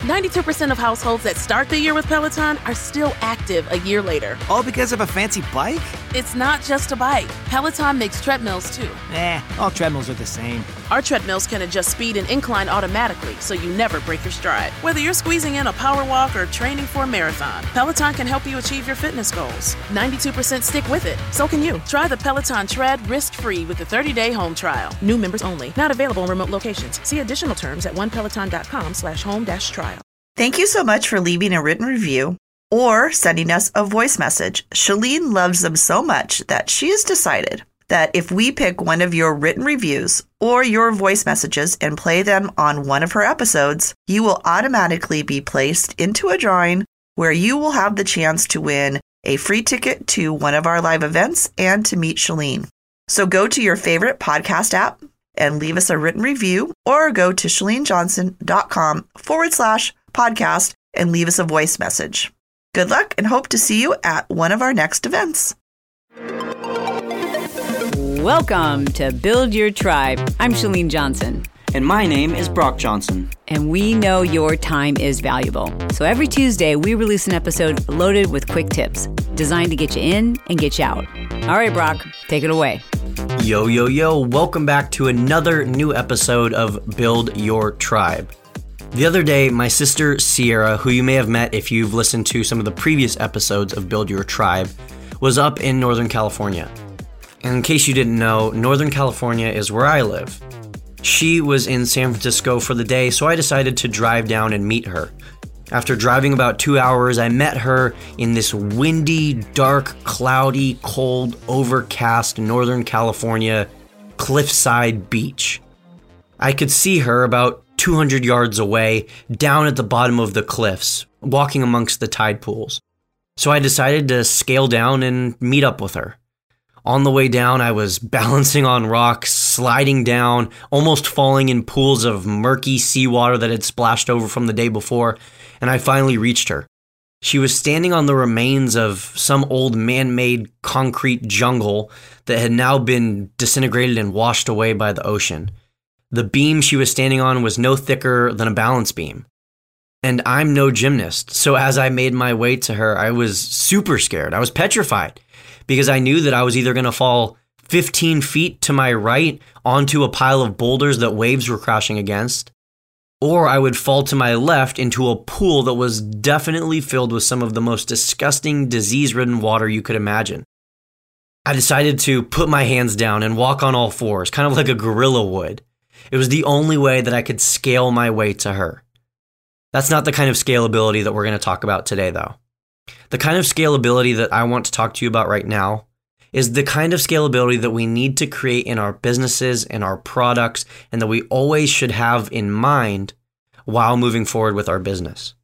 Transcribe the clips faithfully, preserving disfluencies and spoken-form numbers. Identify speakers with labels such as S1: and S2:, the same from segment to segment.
S1: ninety-two percent of households that start the year with Peloton are still active a year later.
S2: All because of a fancy bike?
S1: It's not just a bike. Peloton makes treadmills too.
S2: Eh, all treadmills are the same.
S1: Our treadmills can adjust speed and incline automatically, so you never break your stride. Whether you're squeezing in a power walk or training for a marathon, Peloton can help you achieve your fitness goals. ninety-two percent stick with it. So can you. Try the Peloton Tread risk-free with a thirty-day home trial. New members only. Not available in remote locations. See additional terms at onepeloton.com slash home dash trial.
S3: Thank you so much for leaving a written review or sending us a voice message. Shalene loves them so much that she has decided that if we pick one of your written reviews or your voice messages and play them on one of her episodes, you will automatically be placed into a drawing where you will have the chance to win a free ticket to one of our live events and to meet Shalene. So go to your favorite podcast app and leave us a written review, or go to shalenejohnson.com forward slash podcast and leave us a voice message. Good luck and hope to see you at one of our next events.
S4: Welcome to Build Your Tribe. I'm Chalene Johnson.
S5: And my name is Brock Johnson.
S4: And we know your time is valuable. So every Tuesday, we release an episode loaded with quick tips designed to get you in and get you out. All right, Brock, take it away.
S5: Yo, yo, yo. Welcome back to another new episode of Build Your Tribe. The other day, my sister Sierra, who you may have met if you've listened to some of the previous episodes of Build Your Tribe, was up in Northern California. And in case you didn't know, Northern California is where I live. She was in San Francisco for the day, so I decided to drive down and meet her. After driving about two hours, I met her in this windy, dark, cloudy, cold, overcast Northern California cliffside beach. I could see her about two hundred yards away, down at the bottom of the cliffs, walking amongst the tide pools. So I decided to scale down and meet up with her. On the way down, I was balancing on rocks, sliding down, almost falling in pools of murky seawater that had splashed over from the day before, and I finally reached her. She was standing on the remains of some old man-made concrete jungle that had now been disintegrated and washed away by the ocean. The beam she was standing on was no thicker than a balance beam. And I'm no gymnast, so as I made my way to her, I was super scared. I was petrified because I knew that I was either going to fall fifteen feet to my right onto a pile of boulders that waves were crashing against, or I would fall to my left into a pool that was definitely filled with some of the most disgusting, disease-ridden water you could imagine. I decided to put my hands down and walk on all fours, kind of like a gorilla would. It was the only way that I could scale my way to her. That's not the kind of scalability that we're going to talk about today, though. The kind of scalability that I want to talk to you about right now is the kind of scalability that we need to create in our businesses and our products, and that we always should have in mind while moving forward with our business.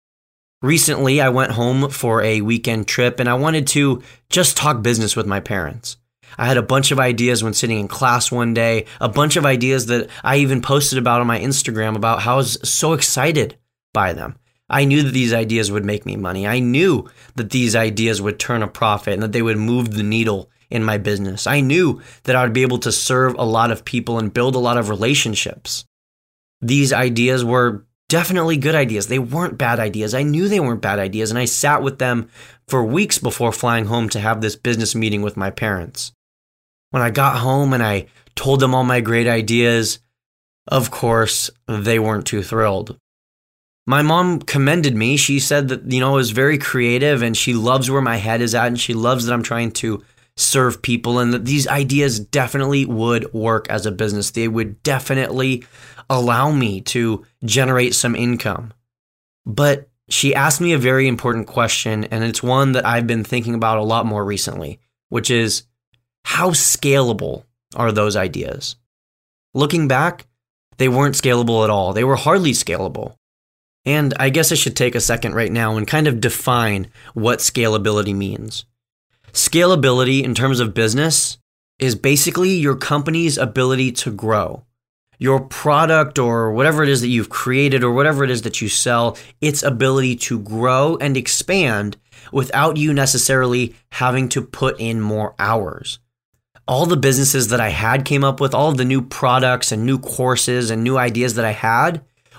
S5: Recently, I went home for a weekend trip, and I wanted to just talk business with my parents. I had a bunch of ideas when sitting in class one day, a bunch of ideas that I even posted about on my Instagram about how I was so excited by them. I knew that these ideas would make me money. I knew that these ideas would turn a profit and that they would move the needle in my business. I knew that I would be able to serve a lot of people and build a lot of relationships. These ideas were definitely good ideas. They weren't bad ideas. I knew they weren't bad ideas, and I sat with them for weeks before flying home to have this business meeting with my parents. When I got home and I told them all my great ideas, of course, they weren't too thrilled. My mom commended me. She said that, you know, I was very creative and she loves where my head is at and she loves that I'm trying to serve people and that these ideas definitely would work as a business. They would definitely allow me to generate some income. But she asked me a very important question, and it's one that I've been thinking about a lot more recently, which is, how scalable are those ideas? Looking back, they weren't scalable at all. They were hardly scalable. And I guess I should take a second right now and kind of define what scalability means. Scalability in terms of business is basically your company's ability to grow. Your product or whatever it is that you've created or whatever it is that you sell, its ability to grow and expand without you necessarily having to put in more hours. All the businesses that I had came up with, all of the new products and new courses and new ideas that I had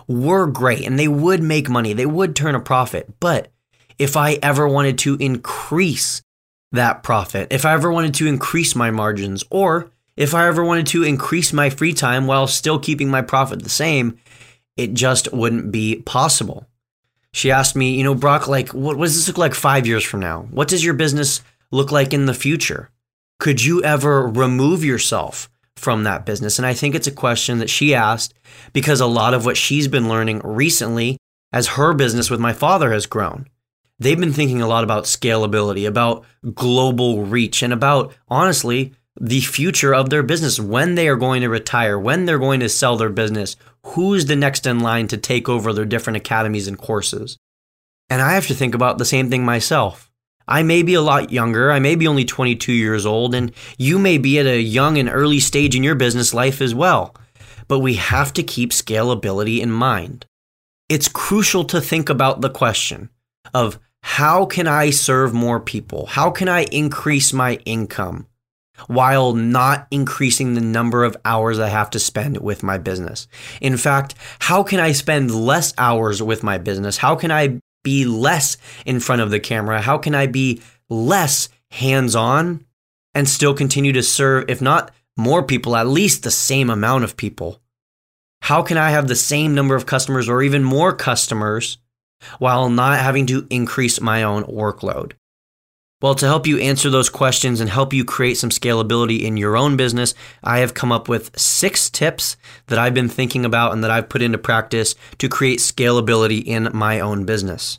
S5: were great and they would make money, they would turn a profit. But if I ever wanted to increase that profit, if I ever wanted to increase my margins, or if I ever wanted to increase my free time while still keeping my profit the same, it just wouldn't be possible. She asked me, you know, Brock, like, what, what does this look like five years from now? What does your business look like in the future? Could you ever remove yourself from that business? And I think it's a question that she asked because a lot of what she's been learning recently as her business with my father has grown. They've been thinking a lot about scalability, about global reach, and about, honestly, the future of their business, when they are going to retire, when they're going to sell their business, who's the next in line to take over their different academies and courses. And I have to think about the same thing myself. I may be a lot younger, I may be only twenty-two years old, and you may be at a young and early stage in your business life as well. But we have to keep scalability in mind. It's crucial to think about the question of how can I serve more people? How can I increase my income while not increasing the number of hours I have to spend with my business? In fact, how can I spend less hours with my business? How can I be less in front of the camera? How can I be less hands-on and still continue to serve, if not more people, at least the same amount of people? How can I have the same number of customers or even more customers while not having to increase my own workload? Well, to help you answer those questions and help you create some scalability in your own business, I have come up with six tips that I've been thinking about and that I've put into practice to create scalability in my own business.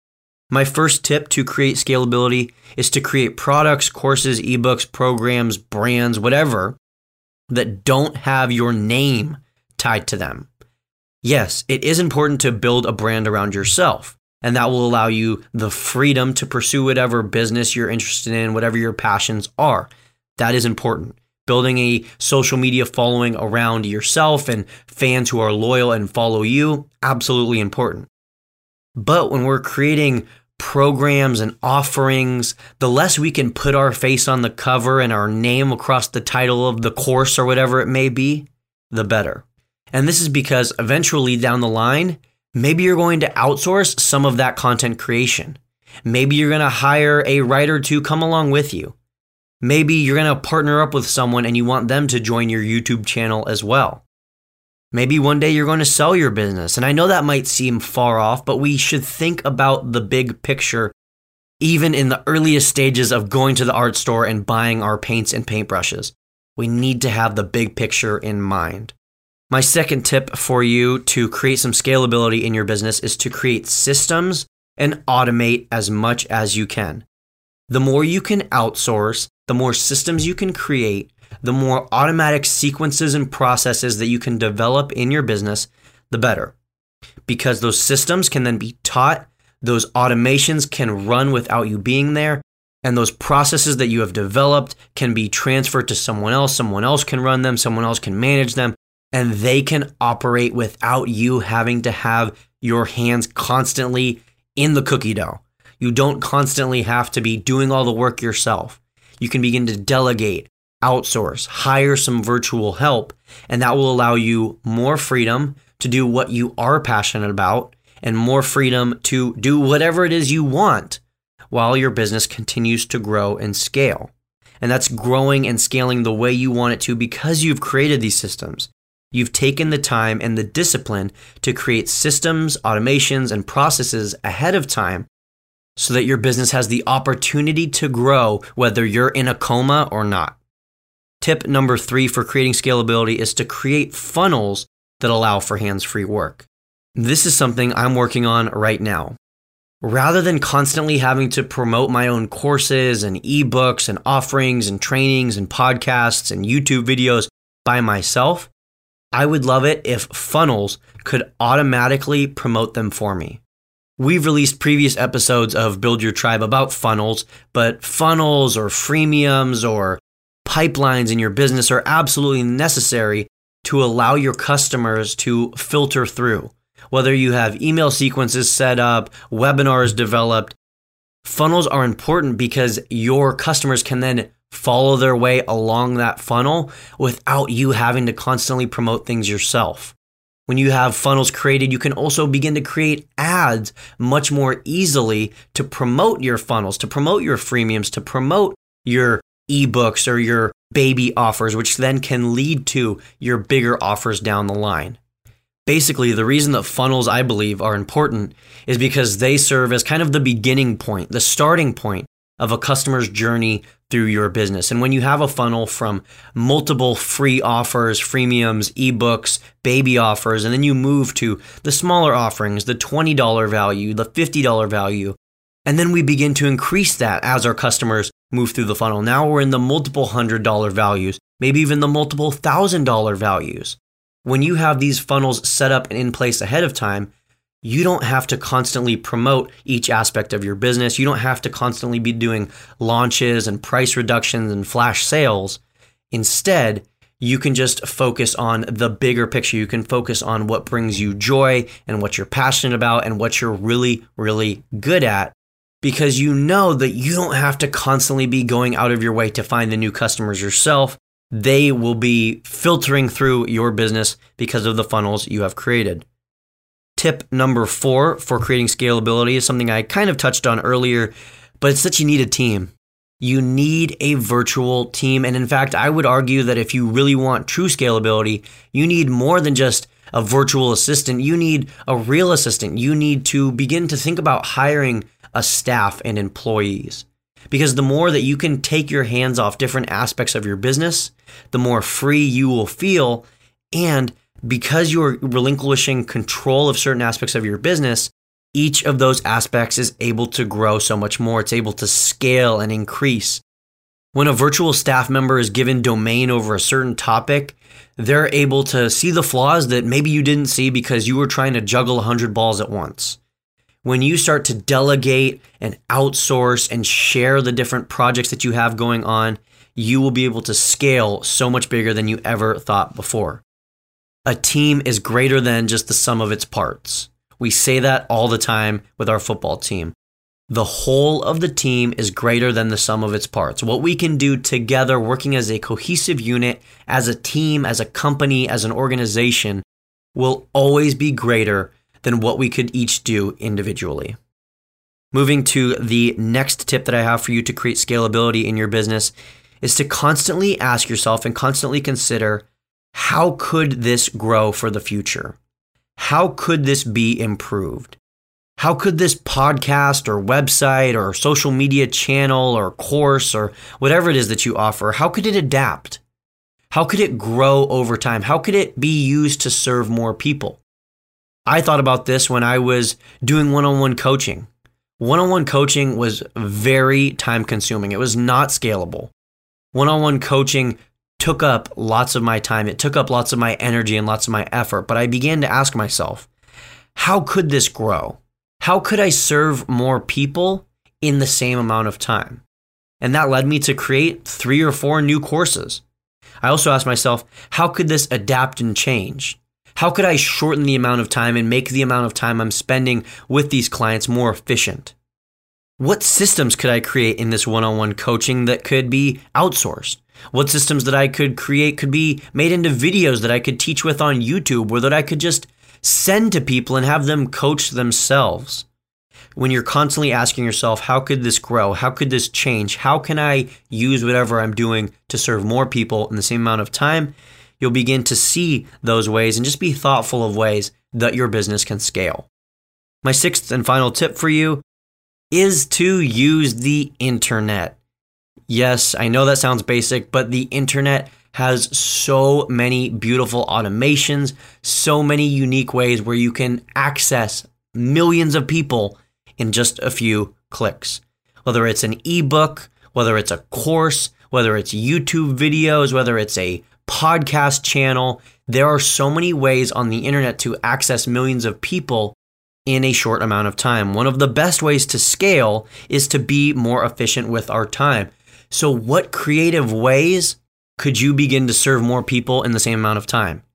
S5: My first tip to create scalability is to create products, courses, ebooks, programs, brands, whatever, that don't have your name tied to them. Yes, it is important to build a brand around yourself, and that will allow you the freedom to pursue whatever business you're interested in, whatever your passions are. That is important. Building a social media following around yourself and fans who are loyal and follow you, absolutely important. But when we're creating programs and offerings, the less we can put our face on the cover and our name across the title of the course or whatever it may be, the better. And this is because eventually down the line, maybe you're going to outsource some of that content creation. Maybe you're going to hire a writer to come along with you. Maybe you're going to partner up with someone and you want them to join your YouTube channel as well. Maybe one day you're going to sell your business. And I know that might seem far off, but we should think about the big picture, even in the earliest stages of going to the art store and buying our paints and paintbrushes. We need to have the big picture in mind. My second tip for you to create some scalability in your business is to create systems and automate as much as you can. The more you can outsource, the more systems you can create, the more automatic sequences and processes that you can develop in your business, the better. Because those systems can then be taught, those automations can run without you being there, and those processes that you have developed can be transferred to someone else, someone else can run them, someone else can manage them, and they can operate without you having to have your hands constantly in the cookie dough. You don't constantly have to be doing all the work yourself. You can begin to delegate, outsource, hire some virtual help, and that will allow you more freedom to do what you are passionate about and more freedom to do whatever it is you want while your business continues to grow and scale. And that's growing and scaling the way you want it to because you've created these systems. You've taken the time and the discipline to create systems, automations, and processes ahead of time so that your business has the opportunity to grow whether you're in a coma or not. Tip number three for creating scalability is to create funnels that allow for hands-free work. This is something I'm working on right now. Rather than constantly having to promote my own courses and ebooks and offerings and trainings and podcasts and YouTube videos by myself, I would love it if funnels could automatically promote them for me. We've released previous episodes of Build Your Tribe about funnels, but funnels or freemiums or pipelines in your business are absolutely necessary to allow your customers to filter through. Whether you have email sequences set up, webinars developed, funnels are important because your customers can then follow their way along that funnel without you having to constantly promote things yourself. When you have funnels created, you can also begin to create ads much more easily to promote your funnels, to promote your freemiums, to promote your ebooks or your baby offers, which then can lead to your bigger offers down the line. Basically, the reason that funnels, I believe, are important is because they serve as kind of the beginning point, the starting point of a customer's journey through your business. And when you have a funnel from multiple free offers, freemiums, ebooks, baby offers, and then you move to the smaller offerings, the twenty dollars value, the fifty dollars value, and then we begin to increase that as our customers move through the funnel. Now we're in the multiple hundred dollar values, maybe even the multiple thousand dollar values. When you have these funnels set up and in place ahead of time, you don't have to constantly promote each aspect of your business. You don't have to constantly be doing launches and price reductions and flash sales. Instead, you can just focus on the bigger picture. You can focus on what brings you joy and what you're passionate about and what you're really, really good at, because you know that you don't have to constantly be going out of your way to find the new customers yourself. They will be filtering through your business because of the funnels you have created. Tip number four for creating scalability is something I kind of touched on earlier, but it's that you need a team. You need a virtual team. And in fact, I would argue that if you really want true scalability, you need more than just a virtual assistant. You need a real assistant. You need to begin to think about hiring a staff and employees. Because the more that you can take your hands off different aspects of your business, the more free you will feel. And because you're relinquishing control of certain aspects of your business, each of those aspects is able to grow so much more. It's able to scale and increase. When a virtual staff member is given domain over a certain topic, they're able to see the flaws that maybe you didn't see because you were trying to juggle a hundred balls at once. When you start to delegate and outsource and share the different projects that you have going on, you will be able to scale so much bigger than you ever thought before. A team is greater than just the sum of its parts. We say that all the time with our football team. The whole of the team is greater than the sum of its parts. What we can do together, working as a cohesive unit, as a team, as a company, as an organization, will always be greater than what we could each do individually. Moving to the next tip that I have for you to create scalability in your business is to constantly ask yourself and constantly consider, how could this grow for the future? How could this be improved? How could this podcast or website or social media channel or course or whatever it is that you offer, how could it adapt? How could it grow over time? How could it be used to serve more people? I thought about this when I was doing one-on-one coaching. One-on-one coaching was very time consuming. It was not scalable. One-on-one coaching took up lots of my time. It took up lots of my energy and lots of my effort. But I began to ask myself, how could this grow? How could I serve more people in the same amount of time? And that led me to create three or four new courses. I also asked myself, how could this adapt and change? How could I shorten the amount of time and make the amount of time I'm spending with these clients more efficient? What systems could I create in this one-on-one coaching that could be outsourced? What systems that I could create could be made into videos that I could teach with on YouTube, or that I could just send to people and have them coach themselves? When you're constantly asking yourself, how could this grow? How could this change? How can I use whatever I'm doing to serve more people in the same amount of time? You'll begin to see those ways and just be thoughtful of ways that your business can scale. My sixth and final tip for you is to use the internet. Yes, I know that sounds basic, but the internet has so many beautiful automations, so many unique ways where you can access millions of people in just a few clicks. Whether it's an ebook, whether it's a course, whether it's YouTube videos, whether it's a podcast channel, there are so many ways on the internet to access millions of people in a short amount of time. One of the best ways to scale is to be more efficient with our time. So what creative ways could you begin to serve more people in the same amount of time?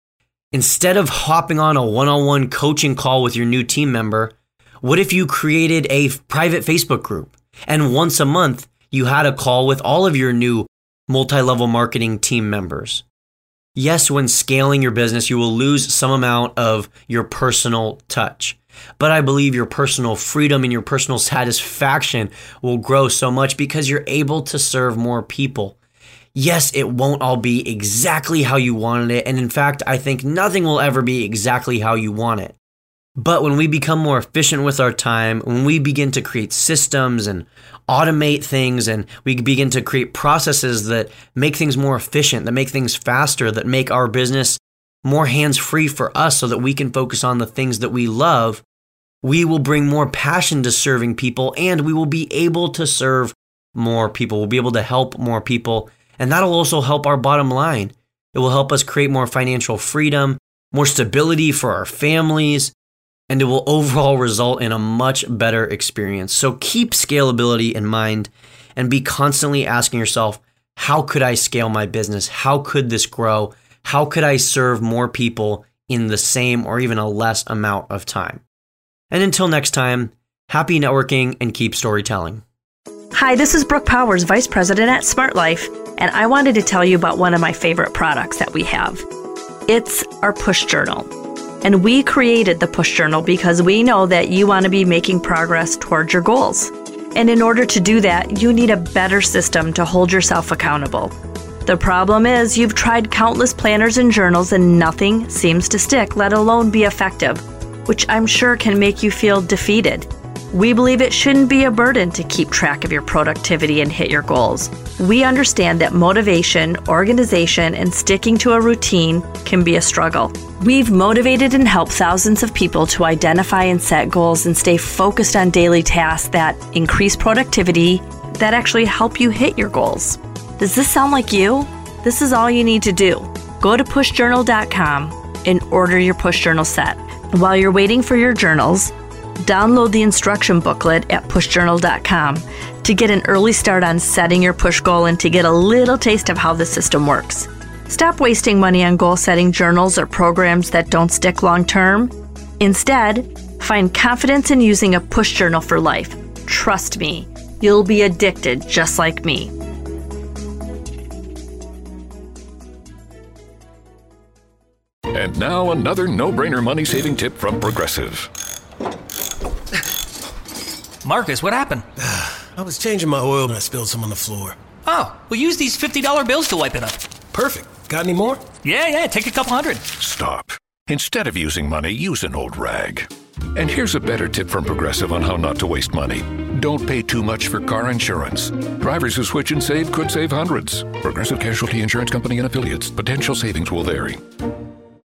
S5: Instead of hopping on a one-on-one coaching call with your new team member, what if you created a private Facebook group and once a month you had a call with all of your new multi-level marketing team members? Yes, when scaling your business, you will lose some amount of your personal touch. But I believe your personal freedom and your personal satisfaction will grow so much because you're able to serve more people. Yes, it won't all be exactly how you wanted it. And in fact, I think nothing will ever be exactly how you want it. But when we become more efficient with our time, when we begin to create systems and automate things, and we begin to create processes that make things more efficient, that make things faster, that make our business more hands-free for us so that we can focus on the things that we love, we will bring more passion to serving people, and we will be able to serve more people. We'll be able to help more people, and that'll also help our bottom line. It will help us create more financial freedom, more stability for our families, and it will overall result in a much better experience. So keep scalability in mind and be constantly asking yourself, how could I scale my business? How could this grow? How could I serve more people in the same or even a less amount of time? And until next time, happy networking and keep storytelling.
S6: Hi, this is Brooke Powers, Vice President at Smart Life, and I wanted to tell you about one of my favorite products that we have. It's our Push Journal. And we created the Push Journal because we know that you want to be making progress towards your goals. And in order to do that, you need a better system to hold yourself accountable. The problem is you've tried countless planners and journals and nothing seems to stick, let alone be effective, which I'm sure can make you feel defeated. We believe it shouldn't be a burden to keep track of your productivity and hit your goals. We understand that motivation, organization, and sticking to a routine can be a struggle. We've motivated and helped thousands of people to identify and set goals and stay focused on daily tasks that increase productivity, that actually help you hit your goals. Does this sound like you? This is all you need to do. Go to push journal dot com and order your Push Journal set. While you're waiting for your journals, download the instruction booklet at push journal dot com to get an early start on setting your push goal and to get a little taste of how the system works. Stop wasting money on goal-setting journals or programs that don't stick long-term. Instead, find confidence in using a push journal for life. Trust me, you'll be addicted just like me.
S7: And now another no-brainer money-saving tip from Progressive.
S8: Marcus, what happened?
S9: I was changing my oil and I spilled some on the floor.
S8: Oh, we'll use these fifty dollar bills to wipe it up.
S9: Perfect. Got any more?
S8: Yeah, yeah, take a couple hundred.
S7: Stop. Instead of using money, use an old rag. And here's a better tip from Progressive on how not to waste money. Don't pay too much for car insurance. Drivers who switch and save could save hundreds. Progressive Casualty Insurance Company and Affiliates. Potential savings will vary.